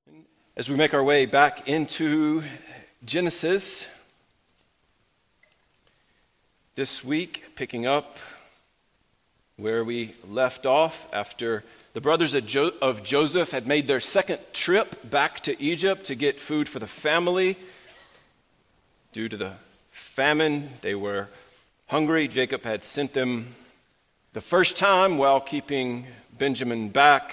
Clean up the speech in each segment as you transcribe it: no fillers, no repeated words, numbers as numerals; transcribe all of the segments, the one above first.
As we make our way back into Genesis this week, picking up where we left off after the brothers of Joseph had made their second trip back to Egypt to get food for the family. Due to the famine, they were hungry. Jacob had sent them the first time while keeping Benjamin back.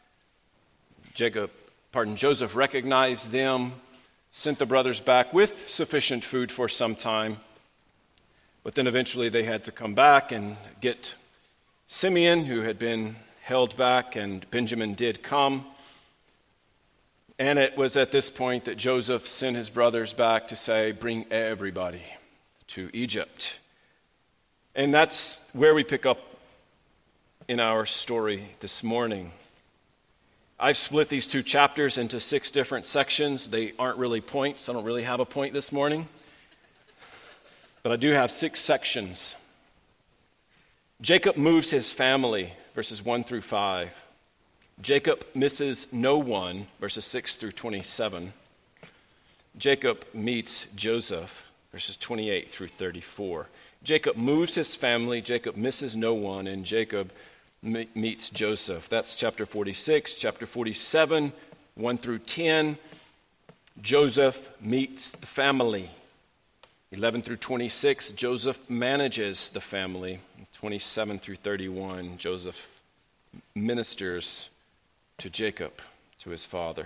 Joseph recognized them, sent the brothers back with sufficient food for some time. But then eventually they had to come back and get Simeon, who had been held back, and Benjamin did come. And it was at this point that Joseph sent his brothers back to say, bring everybody to Egypt. And that's where we pick up in our story this morning. I've split these two chapters into 6 different sections. They aren't really points. I don't really have a point this morning. But I do have 6 sections. Jacob moves his family, verses 1 through 5. Jacob misses no one, verses 6 through 27. Jacob meets Joseph, verses 28 through 34. Jacob moves his family, Jacob misses no one, and Jacob meets Joseph. That's chapter 46. Chapter 47, 1 through 10, Joseph meets the family. 11 through 26, Joseph manages the family. 27 through 31, Joseph ministers to Jacob, to his father.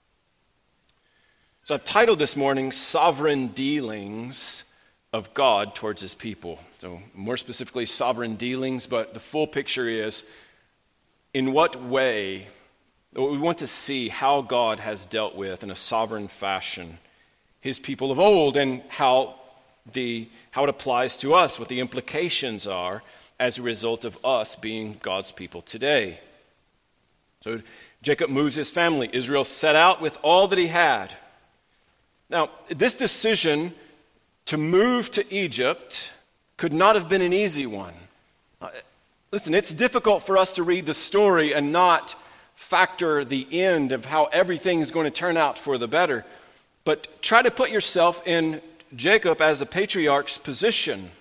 So I've titled this morning, Sovereign Dealings of God towards his people. So more specifically, sovereign dealings, but the full picture is in what way we want to see how God has dealt with in a sovereign fashion his people of old, and how it applies to us, what the implications are as a result of us being God's people today. So Jacob moves his family. Israel set out with all that he had. Now, this decision to move to Egypt could not have been an easy one. Listen, it's difficult for us to read the story and not factor the end of how everything's going to turn out for the better. But try to put yourself in Jacob as a patriarch's position.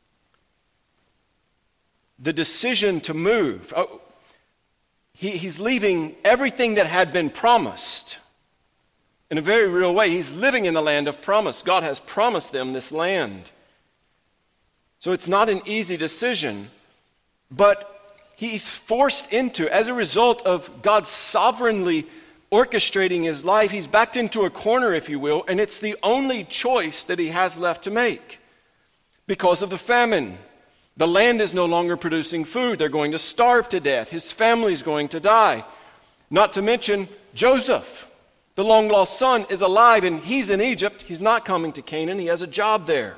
The decision to move. He's leaving everything that had been promised. In a very real way, he's living in the land of promise. God has promised them this land. So it's not an easy decision, but he's forced into, as a result of God sovereignly orchestrating his life, he's backed into a corner, if you will, and it's the only choice that he has left to make because of the famine. The land is no longer producing food. They're going to starve to death. His family's going to die. Not to mention Joseph. The long-lost son is alive, and he's in Egypt. He's not coming to Canaan. He has a job there.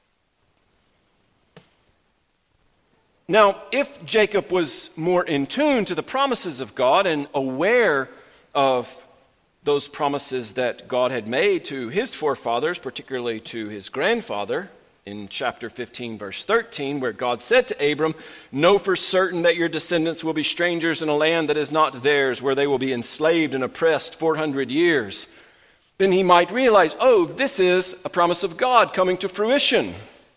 Now, if Jacob was more in tune to the promises of God and aware of those promises that God had made to his forefathers, particularly to his grandfather, in chapter 15, verse 13, where God said to Abram, know for certain that your descendants will be strangers in a land that is not theirs, where they will be enslaved and oppressed 400 years. Then he might realize, this is a promise of God coming to fruition.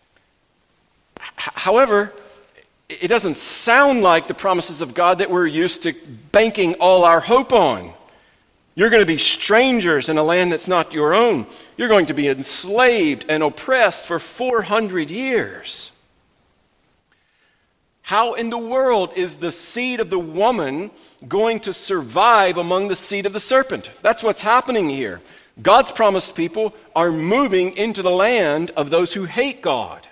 However, it doesn't sound like the promises of God that we're used to banking all our hope on. You're going to be strangers in a land that's not your own. You're going to be enslaved and oppressed for 400 years. How in the world is the seed of the woman going to survive among the seed of the serpent? That's what's happening here. God's promised people are moving into the land of those who hate God.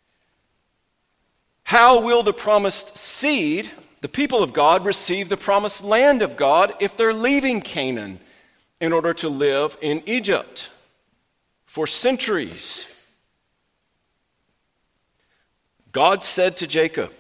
How will the promised seed, the people of God, receive the promised land of God if they're leaving Canaan in order to live in Egypt for centuries? God said to Jacob,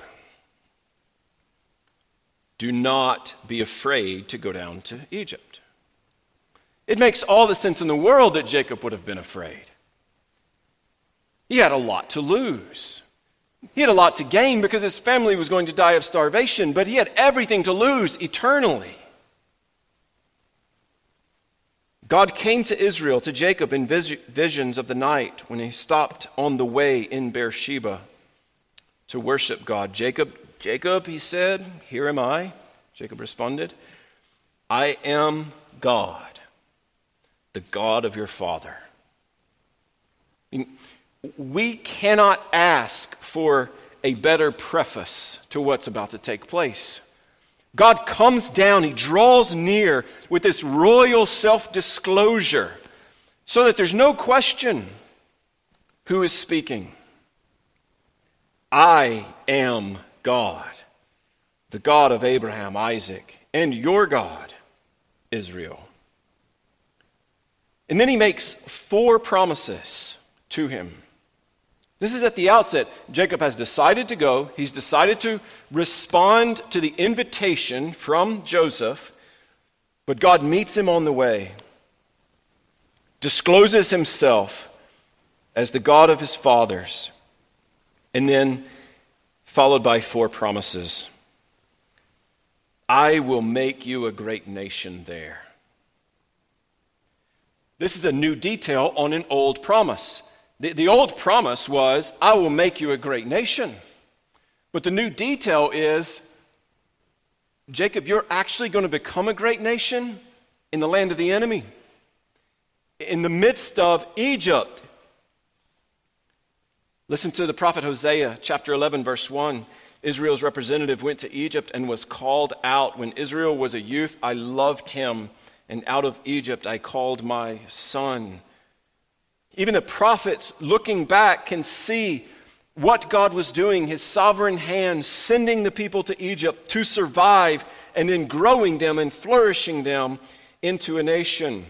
do not be afraid to go down to Egypt. It makes all the sense in the world that Jacob would have been afraid. He had a lot to lose. He had a lot to gain because his family was going to die of starvation, but he had everything to lose eternally. God came to Israel, to Jacob, in visions of the night when he stopped on the way in Beersheba to worship God. Jacob, Jacob, he said, here am I. Jacob responded, I am God, the God of your father. We cannot ask for a better preface to what's about to take place. God comes down, he draws near with this royal self-disclosure so that there's no question who is speaking. I am God, the God of Abraham, Isaac, and your God, Israel. And then he makes 4 promises to him. This is at the outset. Jacob has decided to go. He's decided to respond to the invitation from Joseph, but God meets him on the way, discloses himself as the God of his fathers, and then followed by 4 promises. I will make you a great nation there. This is a new detail on an old promise. The old promise was, I will make you a great nation. But the new detail is, Jacob, you're actually going to become a great nation in the land of the enemy, in the midst of Egypt. Listen to the prophet Hosea, chapter 11, verse 1. Israel's representative went to Egypt and was called out. When Israel was a youth, I loved him, and out of Egypt I called my son. Even the prophets looking back can see what God was doing, his sovereign hand sending the people to Egypt to survive and then growing them and flourishing them into a nation,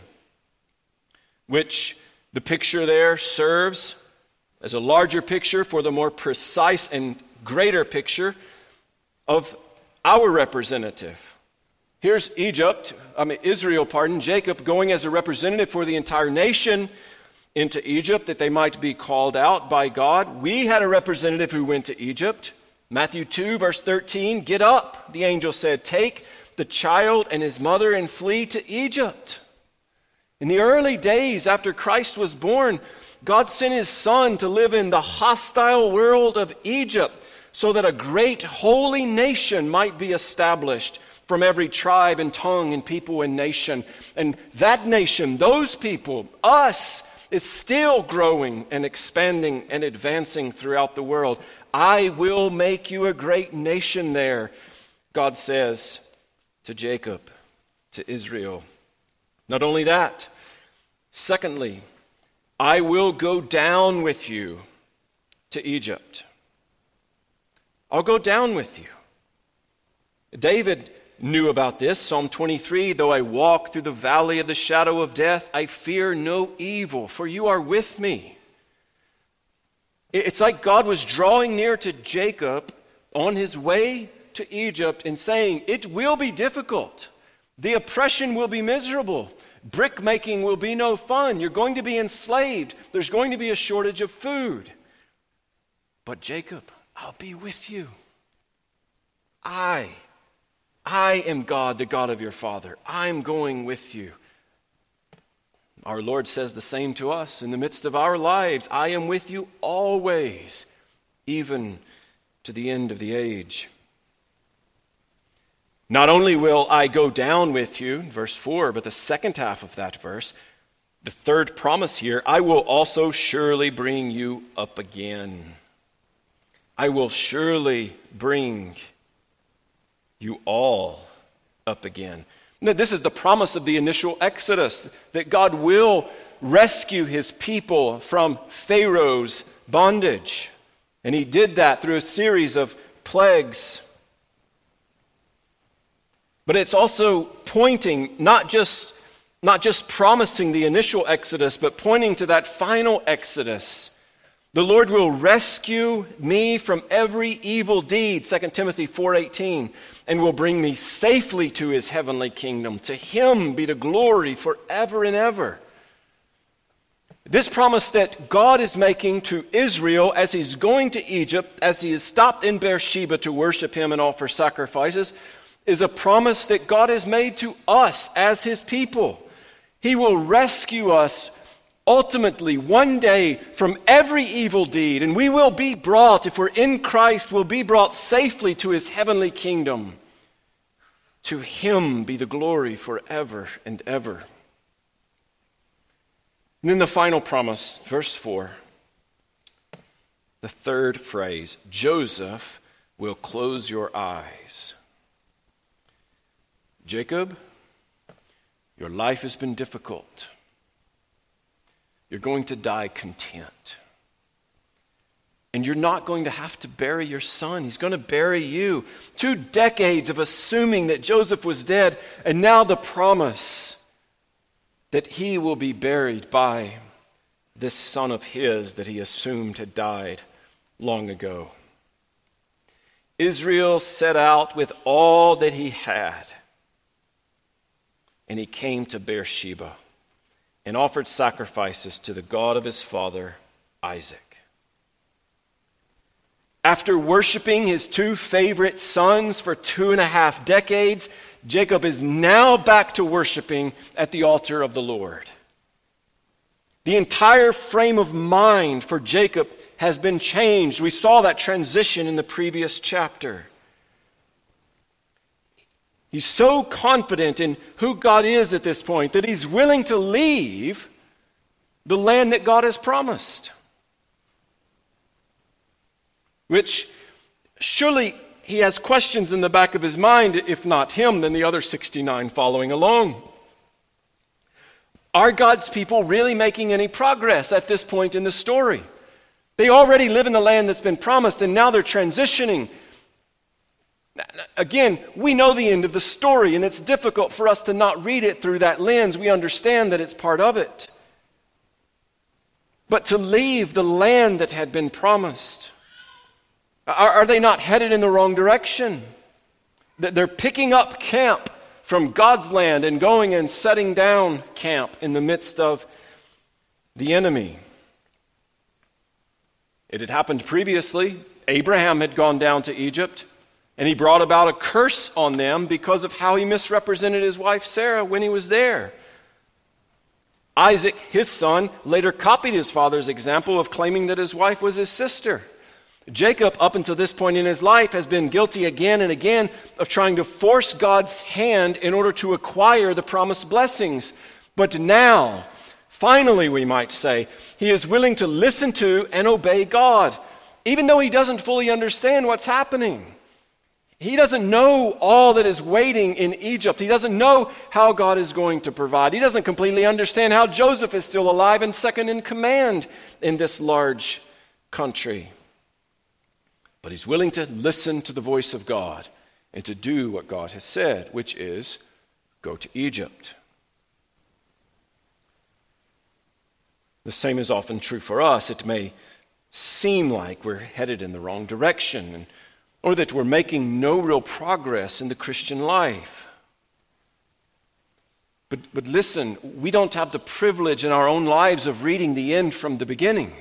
which the picture there serves as a larger picture for the more precise and greater picture of our representative. Here's Israel, Jacob going as a representative for the entire nation into Egypt, that they might be called out by God. We had a representative who went to Egypt. Matthew 2, verse 13, get up, the angel said, take the child and his mother and flee to Egypt. In the early days after Christ was born, God sent his son to live in the hostile world of Egypt so that a great holy nation might be established from every tribe and tongue and people and nation. And that nation, those people, us, is still growing and expanding and advancing throughout the world. I will make you a great nation there, God says to Jacob, to Israel. Not only that, secondly, I will go down with you to Egypt. I'll go down with you. David knew about this. Psalm 23, though I walk through the valley of the shadow of death, I fear no evil, for you are with me. It's like God was drawing near to Jacob on his way to Egypt and saying, it will be difficult. The oppression will be miserable. Brick making will be no fun. You're going to be enslaved. There's going to be a shortage of food. But Jacob, I'll be with you. I am God, the God of your father. I'm going with you. Our Lord says the same to us in the midst of our lives. I am with you always, even to the end of the age. Not only will I go down with you, verse 4, but the second half of that verse, the third promise here, I will also surely bring you up again. I will surely bring you all up again. Now, this is the promise of the initial Exodus, that God will rescue his people from Pharaoh's bondage. And he did that through a series of plagues. But it's also pointing, not just promising the initial Exodus, but pointing to that final Exodus. The Lord will rescue me from every evil deed, 2 Timothy 4:18, and will bring me safely to his heavenly kingdom. To him be the glory forever and ever. This promise that God is making to Israel as he's going to Egypt, as he is stopped in Beersheba to worship him and offer sacrifices, is a promise that God has made to us as his people. He will rescue us ultimately one day from every evil deed, and we will be brought, if we're in Christ, we'll be brought safely to his heavenly kingdom. To him be the glory forever and ever. And then the final promise, verse 4, the third phrase, Joseph will close your eyes. Jacob, your life has been difficult. You're going to die content. And you're not going to have to bury your son. He's going to bury you. 2 decades of assuming that Joseph was dead, and now the promise that he will be buried by this son of his that he assumed had died long ago. Israel set out with all that he had, and he came to Beersheba and offered sacrifices to the God of his father, Isaac. After worshiping his 2 favorite sons for 2.5 decades, Jacob is now back to worshiping at the altar of the Lord. The entire frame of mind for Jacob has been changed. We saw that transition in the previous chapter. He's so confident in who God is at this point that he's willing to leave the land that God has promised. Which surely he has questions in the back of his mind, if not him, then the other 69 following along. Are God's people really making any progress at this point in the story? They already live in the land that's been promised, and now they're transitioning. Again, we know the end of the story, and it's difficult for us to not read it through that lens. We understand that it's part of it. But to leave the land that had been promised, are they not headed in the wrong direction? They're picking up camp from God's land and going and setting down camp in the midst of the enemy. It had happened previously. Abraham had gone down to Egypt, and he brought about a curse on them because of how he misrepresented his wife Sarah when he was there. Isaac, his son, later copied his father's example of claiming that his wife was his sister. Jacob, up until this point in his life, has been guilty again and again of trying to force God's hand in order to acquire the promised blessings. But now, finally, we might say, he is willing to listen to and obey God, even though he doesn't fully understand what's happening. He doesn't know all that is waiting in Egypt. He doesn't know how God is going to provide. He doesn't completely understand how Joseph is still alive and second in command in this large country. But he's willing to listen to the voice of God and to do what God has said, which is go to Egypt. The same is often true for us. It may seem like we're headed in the wrong direction, or that we're making no real progress in the Christian life. But listen, we don't have the privilege in our own lives of reading the end from the beginning.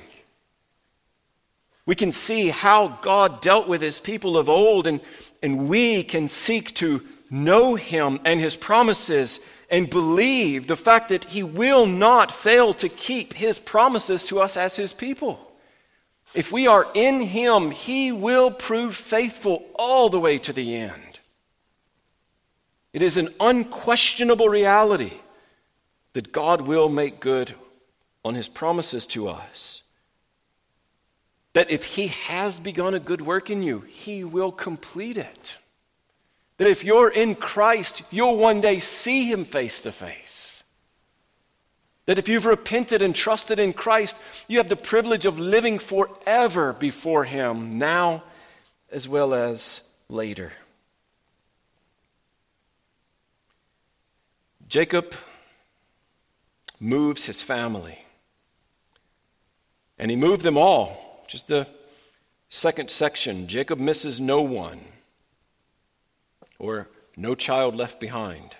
We can see how God dealt with his people of old, and we can seek to know him and his promises and believe the fact that he will not fail to keep his promises to us as his people. If we are in him, he will prove faithful all the way to the end. It is an unquestionable reality that God will make good on his promises to us. That if he has begun a good work in you, he will complete it. That if you're in Christ, you'll one day see him face to face. That if you've repented and trusted in Christ, you have the privilege of living forever before him, now as well as later. Jacob moves his family. And he moved them all. Just the second section, Jacob misses no one, or no child left behind.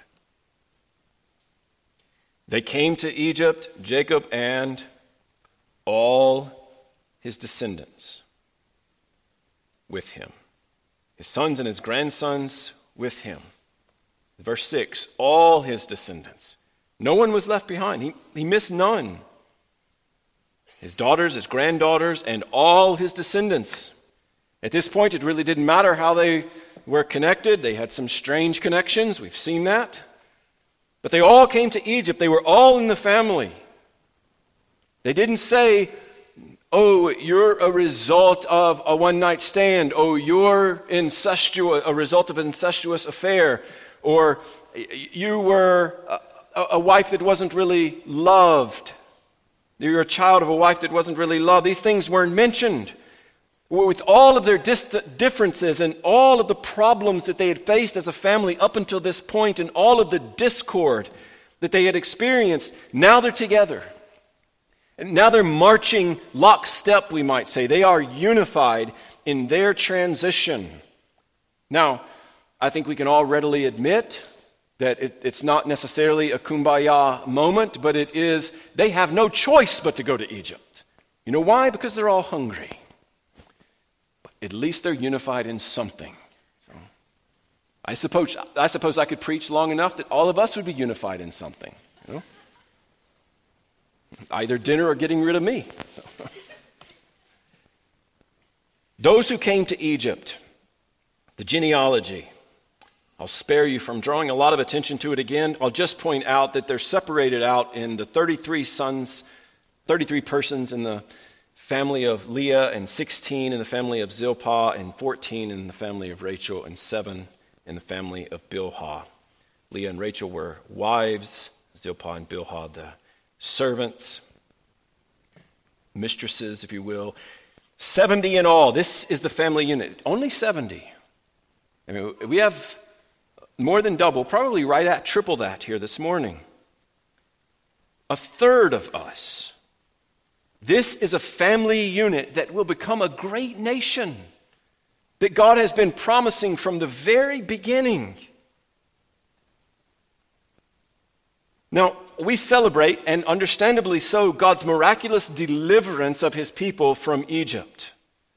They came to Egypt, Jacob and all his descendants with him. His sons and his grandsons with him. Verse 6, all his descendants. No one was left behind. He missed none. His daughters, his granddaughters, and all his descendants. At this point, it really didn't matter how they were connected. They had some strange connections. We've seen that. But they all came to Egypt. They were all in the family. They didn't say, oh, you're a result of a one-night stand. Oh, you're a result of an incestuous affair. Or you were a wife that wasn't really loved. You're a child of a wife that wasn't really loved. These things weren't mentioned. With all of their differences and all of the problems that they had faced as a family up until this point and all of the discord that they had experienced, now they're together. And now they're marching lockstep, we might say. They are unified in their transition. Now, I think we can all readily admit that it's not necessarily a kumbaya moment, but it is, they have no choice but to go to Egypt. You know why? Because they're all hungry. But at least they're unified in something. So, I suppose I could preach long enough that all of us would be unified in something. You know? Either dinner or getting rid of me. So. Those who came to Egypt, the genealogy, I'll spare you from drawing a lot of attention to it again. I'll just point out that they're separated out in the 33 persons in the family of Leah, and 16 in the family of Zilpah, and 14 in the family of Rachel, and 7 in the family of Bilhah. Leah and Rachel were wives, Zilpah and Bilhah the servants, mistresses, if you will. 70 in all. This is the family unit. Only 70. I mean, we have more than double, probably right at triple that here this morning. A third of us. This is a family unit that will become a great nation that God has been promising from the very beginning. Now, we celebrate, and understandably so, God's miraculous deliverance of his people from Egypt.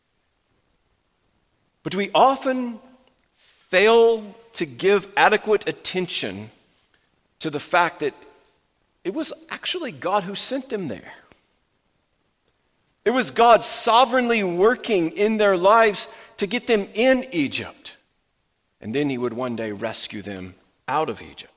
But we often fail to give adequate attention to the fact that it was actually God who sent them there. It was God sovereignly working in their lives to get them in Egypt. And then he would one day rescue them out of Egypt.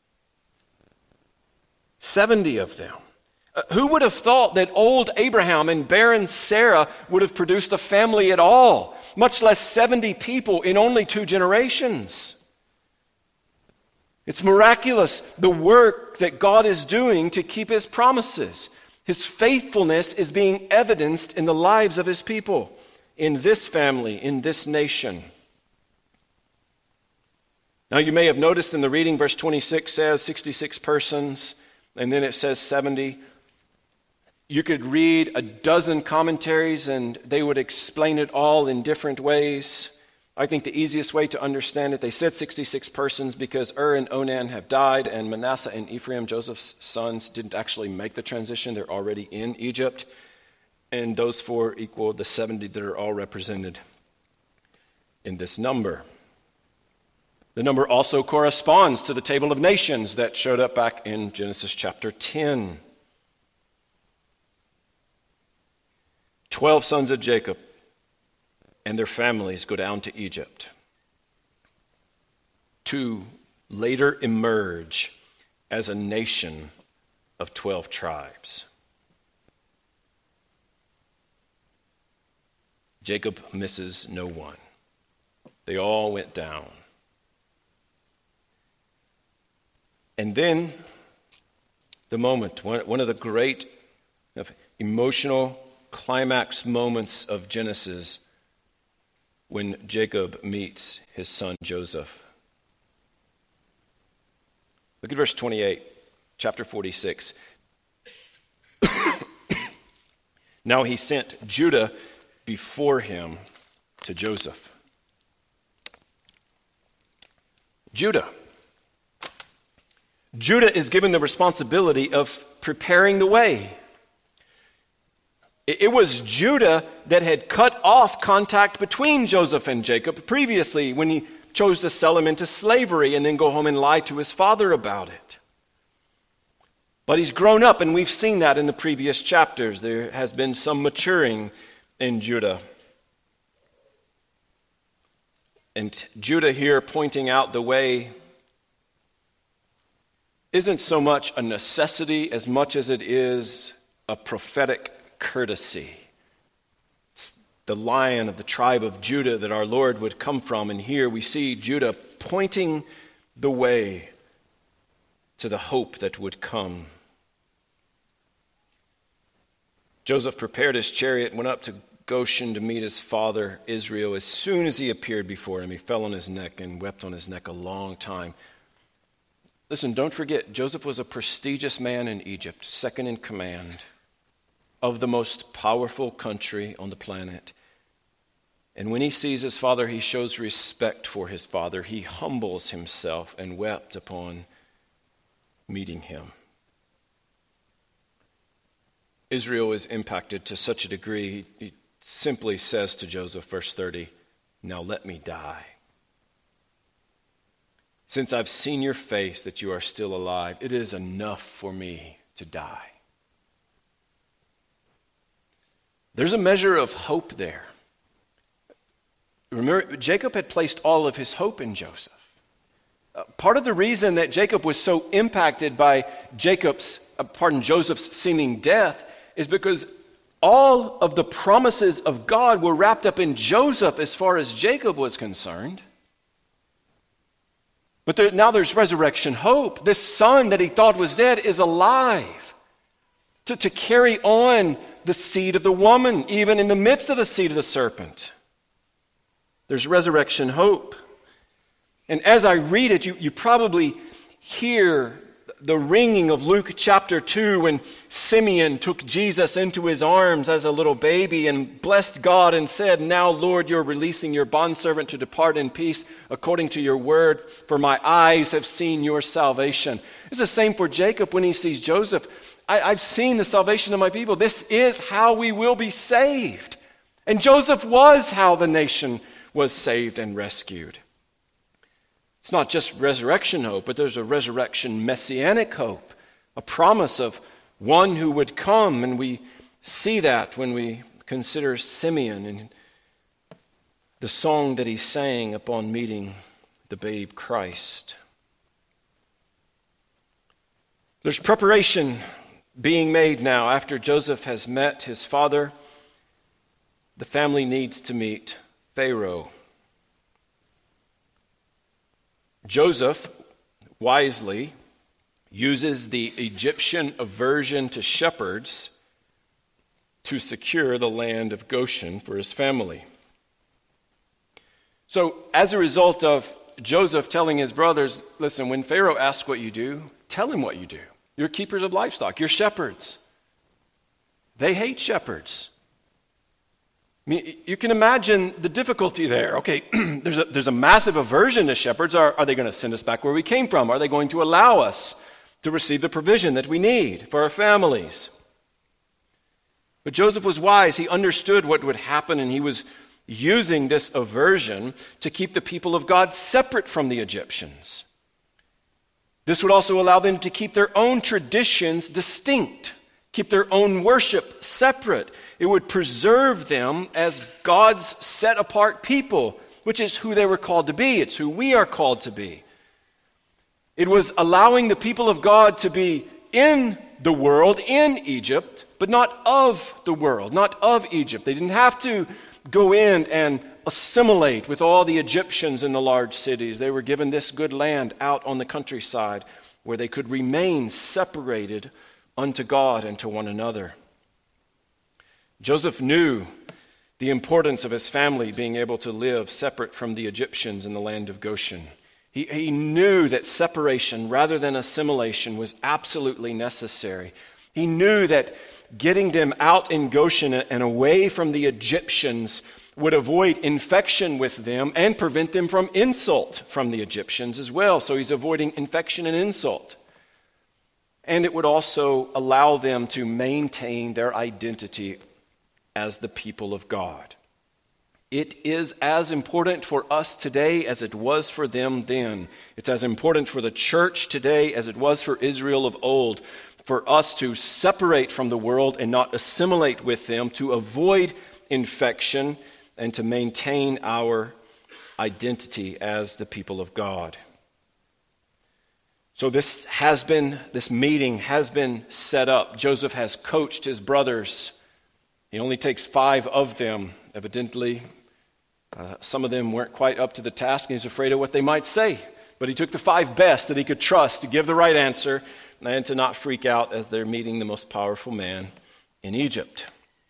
70 of them. Who would have thought that old Abraham and barren Sarah would have produced a family at all, much less 70 people in only 2 generations? It's miraculous, the work that God is doing to keep his promises. His faithfulness is being evidenced in the lives of his people, in this family, in this nation. Now you may have noticed in the reading, verse 26 says 66 persons, and then it says 70. You could read a dozen commentaries and they would explain it all in different ways. I think the easiest way to understand it, they said 66 persons because and Onan have died, and Manasseh and Ephraim, Joseph's sons, didn't actually make the transition. They're already in Egypt. And those 4 equal the 70 that are all represented in this number. The number also corresponds to the table of nations that showed up back in Genesis chapter 10. 12 sons of Jacob and their families go down to Egypt to later emerge as a nation of 12 tribes. Jacob misses no one. They all went down. And then the moment, one of the great emotional climax moments of Genesis, when Jacob meets his son Joseph. Look at verse 28, chapter 46. Now he sent Judah before him to Joseph. Judah is given the responsibility of preparing the way. It was Judah that had cut off contact between Joseph and Jacob previously when he chose to sell him into slavery and then go home and lie to his father about it. But he's grown up, and we've seen that in the previous chapters. There has been some maturing in Judah. And Judah here pointing out the way isn't so much a necessity as much as it is a prophetic courtesy. It's the Lion of the tribe of Judah that our Lord would come from. And here we see Judah pointing the way to the hope that would come. Joseph prepared his chariot and went up to Goshen to meet his father Israel. As soon as he appeared before him, he fell on his neck and wept on his neck a long time. Listen, don't forget, Joseph was a prestigious man in Egypt, second in command of the most powerful country on the planet. And when he sees his father, he shows respect for his father. He humbles himself and wept upon meeting him. Israel is impacted to such a degree, he simply says to Joseph, verse 30, "Now let me die. Since I've seen your face that you are still alive, it is enough for me to die." There's a measure of hope there. Remember, Jacob had placed all of his hope in Joseph. Part of the reason that Jacob was so impacted by Joseph's seeming death is because all of the promises of God were wrapped up in Joseph as far as Jacob was concerned. But now there's resurrection hope. This son that he thought was dead is alive to carry on the seed of the woman, even in the midst of the seed of the serpent. There's resurrection hope. And as I read it, you probably hear the ringing of Luke chapter 2 when Simeon took Jesus into his arms as a little baby and blessed God and said, "Now, Lord, you're releasing your bondservant to depart in peace according to your word, for my eyes have seen your salvation." It's the same for Jacob when he sees Joseph. I've seen the salvation of my people. This is how we will be saved. And Joseph was how the nation was saved and rescued. It's not just resurrection hope, but there's a resurrection messianic hope, a promise of one who would come, and we see that when we consider Simeon and the song that he sang upon meeting the babe Christ. There's preparation being made now after Joseph has met his father. The family needs to meet Pharaoh. Joseph wisely uses the Egyptian aversion to shepherds to secure the land of Goshen for his family. So, as a result of Joseph telling his brothers, listen, when Pharaoh asks what you do, tell him what you do. You're keepers of livestock. You're shepherds. They hate shepherds. I mean, you can imagine the difficulty there. Okay, there's a massive aversion to shepherds. Are they going to send us back where we came from? Are they going to allow us to receive the provision that we need for our families? But Joseph was wise. He understood what would happen, and he was using this aversion to keep the people of God separate from the Egyptians. This would also allow them to keep their own traditions distinct, keep their own worship separate. It would preserve them as God's set-apart people, which is who they were called to be. It's who we are called to be. It was allowing the people of God to be in the world, in Egypt, but not of the world, not of Egypt. They didn't have to go in and assimilate with all the Egyptians in the large cities. They were given this good land out on the countryside where they could remain separated unto God and to one another. Joseph knew the importance of his family being able to live separate from the Egyptians in the land of Goshen. He knew that separation rather than assimilation was absolutely necessary. He knew that getting them out in Goshen and away from the Egyptians would avoid infection with them and prevent them from insult from the Egyptians as well. So he's avoiding infection and insult. And it would also allow them to maintain their identity as the people of God. It is as important for us today as it was for them then. It's as important for the church today as it was for Israel of old for us to separate from the world and not assimilate with them, to avoid infection, and to maintain our identity as the people of God. So this meeting has been set up. Joseph has coached his brothers. He only takes 5 of them. Evidently, some of them weren't quite up to the task, and he's afraid of what they might say. But he took the 5 best that he could trust to give the right answer and to not freak out as they're meeting the most powerful man in Egypt.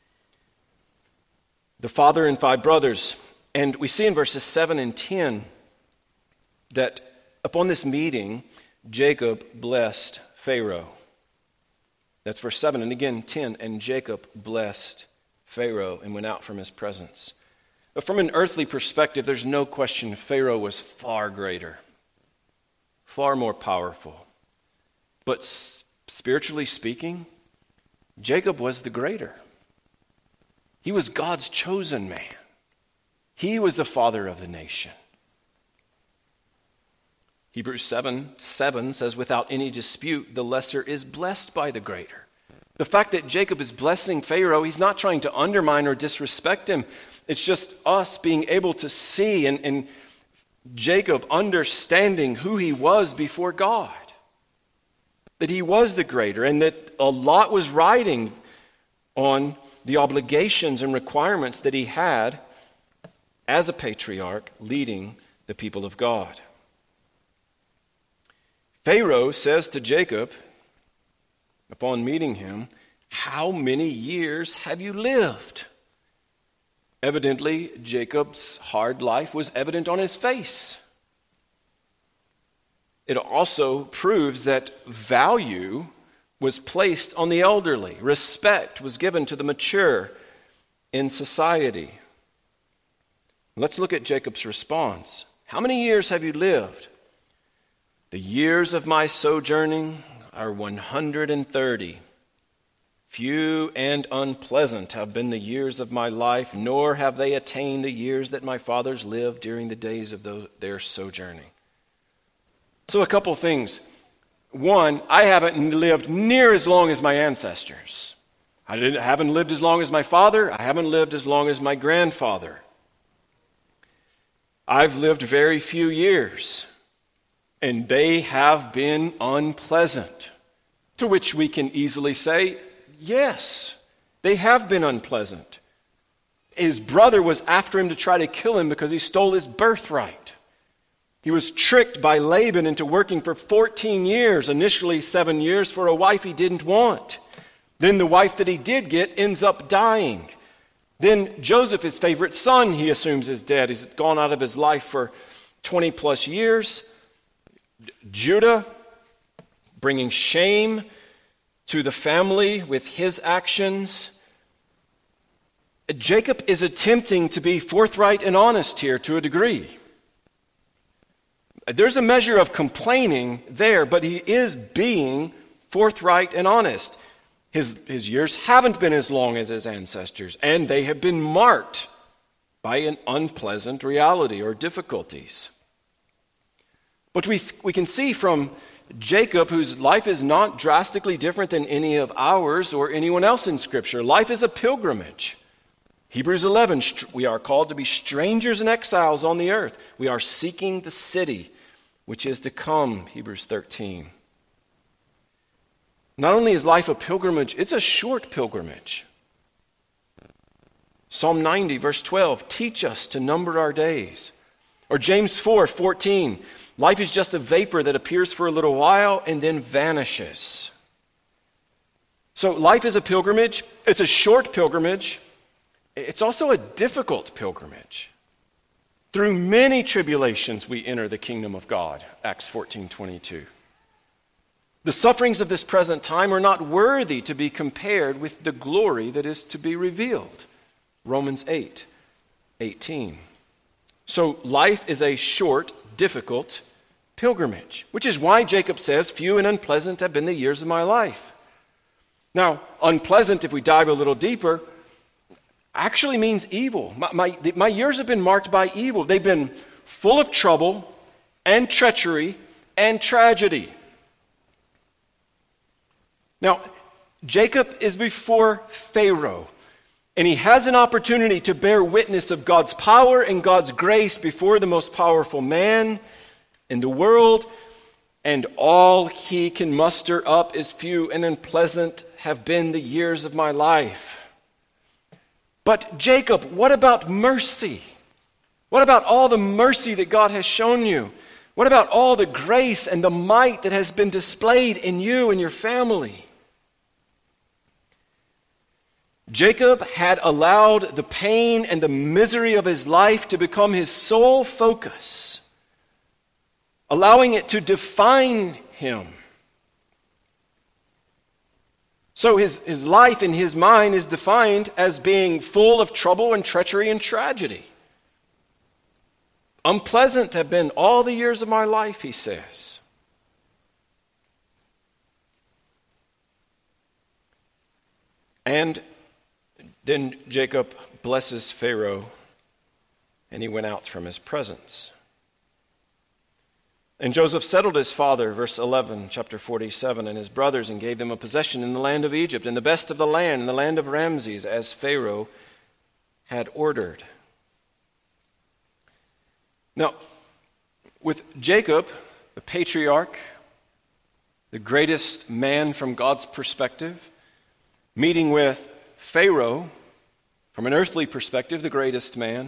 The father and 5 brothers. And we see in verses 7 and 10 that upon this meeting, Jacob blessed Pharaoh. That's verse 7. And again, 10. And Jacob blessed Pharaoh and went out from his presence. But from an earthly perspective, there's no question Pharaoh was far greater, far more powerful. But spiritually speaking, Jacob was the greater. He was God's chosen man. He was the father of the nation. Hebrews 7:7 says, without any dispute, the lesser is blessed by the greater. The fact that Jacob is blessing Pharaoh, he's not trying to undermine or disrespect him. It's just us being able to see and Jacob understanding who he was before God. That he was the greater, and that a lot was riding on the obligations and requirements that he had as a patriarch leading the people of God. Pharaoh says to Jacob, upon meeting him, how many years have you lived? Evidently, Jacob's hard life was evident on his face. It also proves that value was placed on the elderly. Respect was given to the mature in society. Let's look at Jacob's response. How many years have you lived? The years of my sojourning are 130. Few and unpleasant have been the years of my life, nor have they attained the years that my fathers lived during the days of their sojourning. So a couple things. One, I haven't lived near as long as my ancestors. I haven't lived as long as my father. I haven't lived as long as my grandfather. I've lived very few years, and they have been unpleasant. To which we can easily say, yes, they have been unpleasant. His brother was after him to try to kill him because he stole his birthright. He was tricked by Laban into working for 14 years, initially 7 years, for a wife he didn't want. Then the wife that he did get ends up dying. Then Joseph, his favorite son, he assumes is dead. He's gone out of his life for 20 plus years. Judah, bringing shame to the family with his actions. Jacob is attempting to be forthright and honest here to a degree. There's a measure of complaining there, but he is being forthright and honest. His years haven't been as long as his ancestors, and they have been marked by an unpleasant reality or difficulties. But we can see from Jacob, whose life is not drastically different than any of ours or anyone else in Scripture. Life is a pilgrimage. Hebrews 11, we are called to be strangers and exiles on the earth. We are seeking the city which is to come, Hebrews 13. Not only is life a pilgrimage, it's a short pilgrimage. Psalm 90, verse 12, teach us to number our days. Or James 4:14, life is just a vapor that appears for a little while and then vanishes. So life is a pilgrimage. It's a short pilgrimage. It's also a difficult pilgrimage. Through many tribulations we enter the kingdom of God, Acts 14:22. The sufferings of this present time are not worthy to be compared with the glory that is to be revealed, Romans 8:18. So life is a short, difficult pilgrimage, which is why Jacob says, few and unpleasant have been the years of my life. Now, unpleasant, if we dive a little deeper, actually means evil. My years have been marked by evil. They've been full of trouble and treachery and tragedy. Now, Jacob is before Pharaoh, and he has an opportunity to bear witness of God's power and God's grace before the most powerful man in the world, and all he can muster up is few and unpleasant have been the years of my life. But Jacob, what about mercy? What about all the mercy that God has shown you? What about all the grace and the might that has been displayed in you and your family? Jacob had allowed the pain and the misery of his life to become his sole focus, allowing it to define him. So his life in his mind is defined as being full of trouble and treachery and tragedy. Unpleasant have been all the years of my life, he says. And then Jacob blesses Pharaoh, and he went out from his presence. And Joseph settled his father, verse 11, chapter 47, and his brothers, and gave them a possession in the land of Egypt, and the best of the land, in the land of Ramses, as Pharaoh had ordered. Now, with Jacob, the patriarch, the greatest man from God's perspective, meeting with Pharaoh, from an earthly perspective, the greatest man.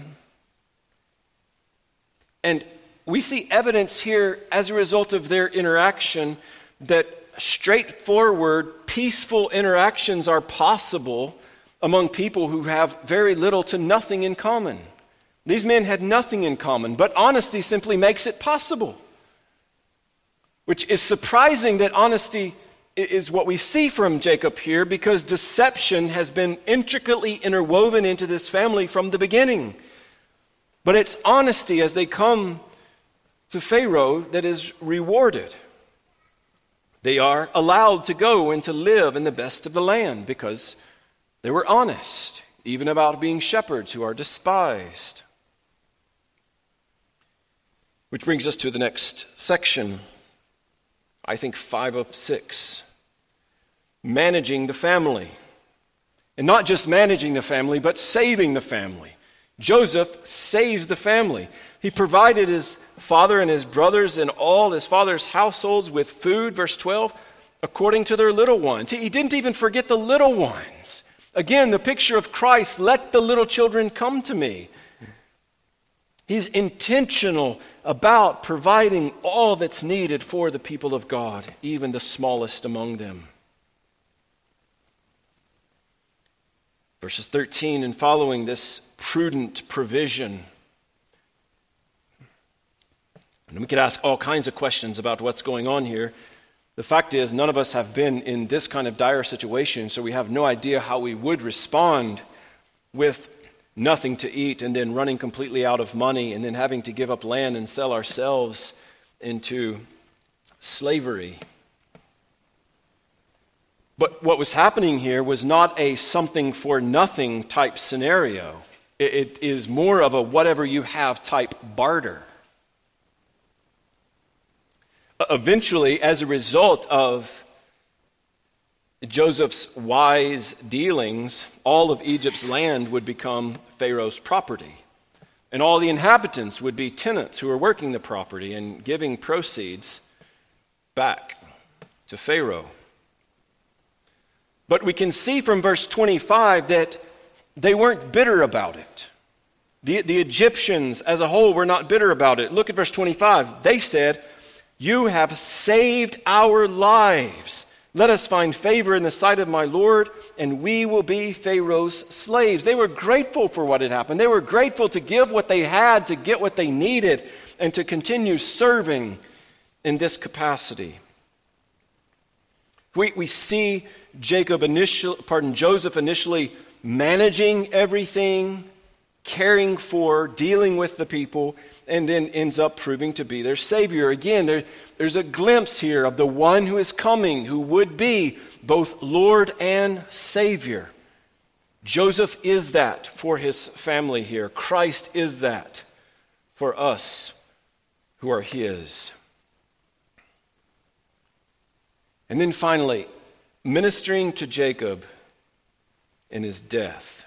And we see evidence here as a result of their interaction that straightforward, peaceful interactions are possible among people who have very little to nothing in common. These men had nothing in common, but honesty simply makes it possible. Which is surprising that honesty is what we see from Jacob here, because deception has been intricately interwoven into this family from the beginning. But it's honesty as they come to Pharaoh that is rewarded. They are allowed to go and to live in the best of the land because they were honest, even about being shepherds who are despised. Which brings us to the next section, I think 5 of 6. Managing the family. And not just managing the family, but saving the family. Joseph saves the family. He provided his father and his brothers and all his father's households with food, verse 12, according to their little ones. He didn't even forget the little ones. Again, the picture of Christ, let the little children come to me. He's intentional about providing all that's needed for the people of God, even the smallest among them. Verses 13 and following, this prudent provision. And we could ask all kinds of questions about what's going on here. The fact is, none of us have been in this kind of dire situation, so we have no idea how we would respond with nothing to eat and then running completely out of money and then having to give up land and sell ourselves into slavery. But what was happening here was not a something for nothing type scenario. It is more of a whatever you have type barter. Eventually, as a result of Joseph's wise dealings, all of Egypt's land would become Pharaoh's property. And all the inhabitants would be tenants who were working the property and giving proceeds back to Pharaoh. But we can see from verse 25 that they weren't bitter about it. The Egyptians as a whole were not bitter about it. Look at verse 25. They said, "You have saved our lives. Let us find favor in the sight of my Lord, and we will be Pharaoh's slaves." They were grateful for what had happened. They were grateful to give what they had, to get what they needed, and to continue serving in this capacity. We see Joseph initially managing everything, caring for, dealing with the people, and then ends up proving to be their Savior. Again, there's a glimpse here of the one who is coming, who would be both Lord and Savior. Joseph is that for his family here. Christ is that for us who are his. And then finally, ministering to Jacob in his death.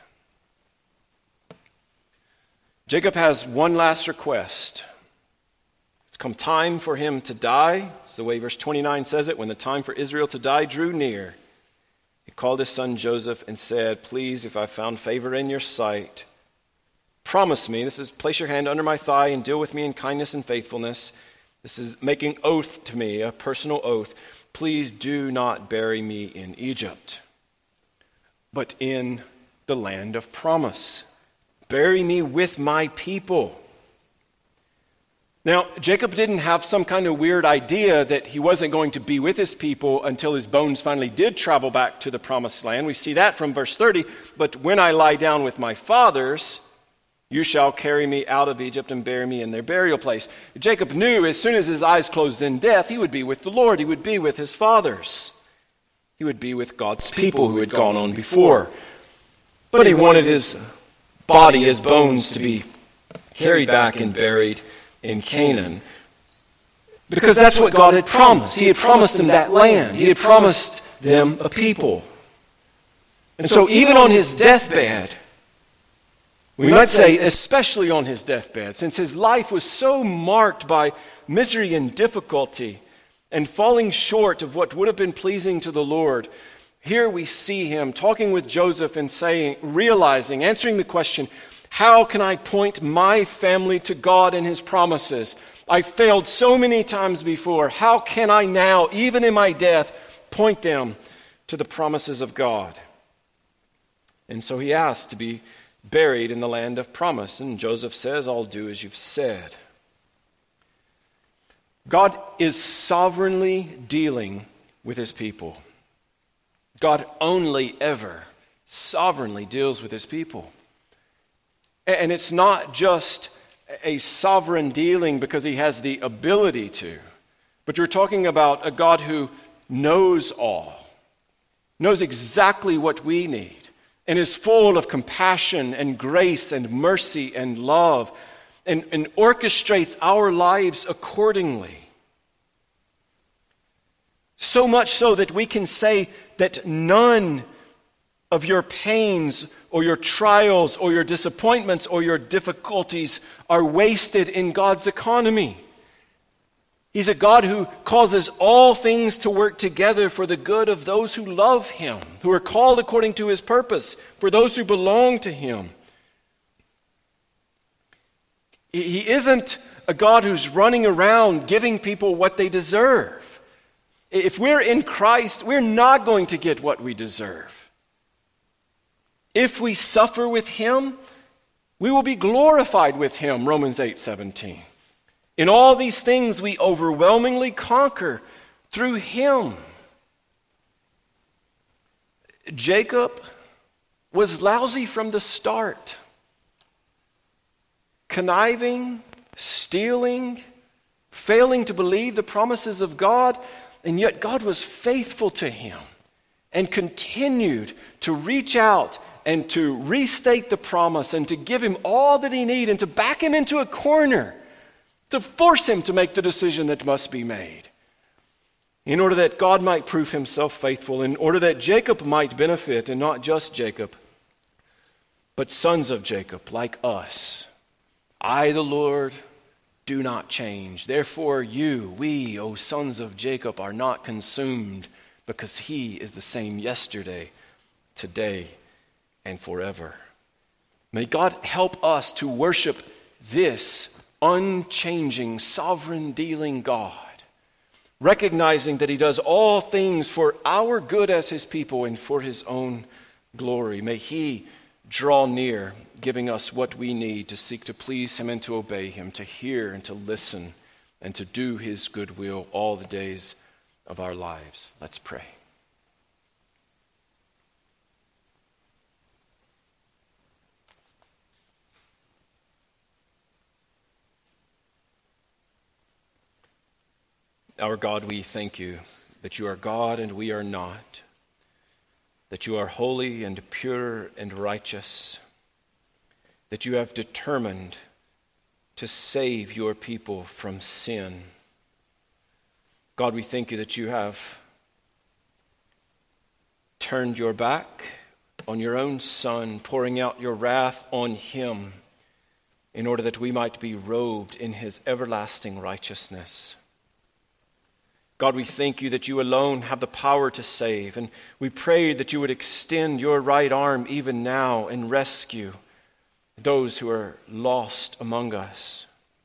Jacob has one last request. It's come time for him to die. It's the way verse 29 says it. When the time for Israel to die drew near, he called his son Joseph and said, "Please, if I found favor in your sight, promise me," this is place your hand under my thigh and deal with me in kindness and faithfulness. This is making oath to me, a personal oath. "Please do not bury me in Egypt, but in the land of promise. Bury me with my people." Now, Jacob didn't have some kind of weird idea that he wasn't going to be with his people until his bones finally did travel back to the promised land. We see that from verse 30. "But when I lie down with my fathers, you shall carry me out of Egypt and bury me in their burial place." Jacob knew as soon as his eyes closed in death, he would be with the Lord. He would be with his fathers. He would be with God's people who had gone on before. But he wanted his body, his bones, to be carried back and buried in Canaan, because that's what God had promised. He had promised them that land. He had promised them a people. And so even on his deathbed, we might say especially on his deathbed, since his life was so marked by misery and difficulty and falling short of what would have been pleasing to the Lord, here we see him talking with Joseph and answering the question, how can I point my family to God and his promises? I failed so many times before. How can I now, even in my death, point them to the promises of God? And so he asked to be buried in the land of promise. And Joseph says, "I'll do as you've said." God is sovereignly dealing with his people. God only ever sovereignly deals with his people. And it's not just a sovereign dealing because he has the ability to, but you're talking about a God who knows all, knows exactly what we need, and is full of compassion and grace and mercy and love, and orchestrates our lives accordingly. So much so that we can say that none of your pains or your trials or your disappointments or your difficulties are wasted in God's economy. He's a God who causes all things to work together for the good of those who love him, who are called according to his purpose, for those who belong to him. He isn't a God who's running around giving people what they deserve. If we're in Christ, we're not going to get what we deserve. If we suffer with him, we will be glorified with him, Romans 8:17. In all these things we overwhelmingly conquer through him. Jacob was lousy from the start. Conniving, stealing, failing to believe the promises of God, and yet God was faithful to him and continued to reach out and to restate the promise and to give him all that he needed and to back him into a corner, to force him to make the decision that must be made, in order that God might prove himself faithful, in order that Jacob might benefit, and not just Jacob, but sons of Jacob like us. I, the Lord, do not change. Therefore we, O sons of Jacob, are not consumed, because he is the same yesterday, today, and forever. May God help us to worship this unchanging, sovereign dealing God, recognizing that he does all things for our good as his people and for his own glory. May he draw near, giving us what we need to seek to please him and to obey him, to hear and to listen and to do his good will all the days of our lives. Let's pray. Our God, we thank you that you are God and we are not, that you are holy and pure and righteous, that you have determined to save your people from sin. God, we thank you that you have turned your back on your own Son, pouring out your wrath on him in order that we might be robed in his everlasting righteousness. God, we thank you that you alone have the power to save, and we pray that you would extend your right arm even now and rescue those who are lost among us.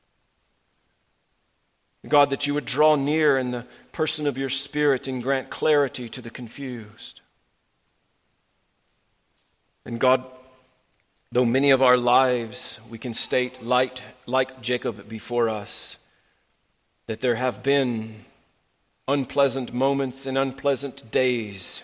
God, that you would draw near in the person of your Spirit and grant clarity to the confused. And God, though many of our lives we can state like Jacob before us, that there have been unpleasant moments and unpleasant days.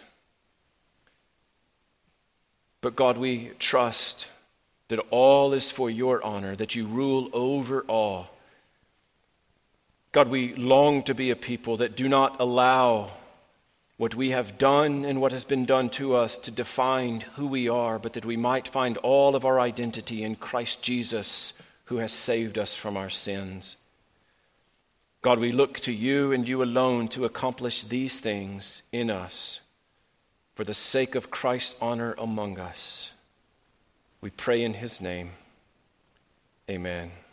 But God, we trust that all is for your honor, that you rule over all. God, we long to be a people that do not allow what we have done and what has been done to us to define who we are, but that we might find all of our identity in Christ Jesus, who has saved us from our sins. God, we look to you and you alone to accomplish these things in us for the sake of Christ's honor among us. We pray in his name. Amen.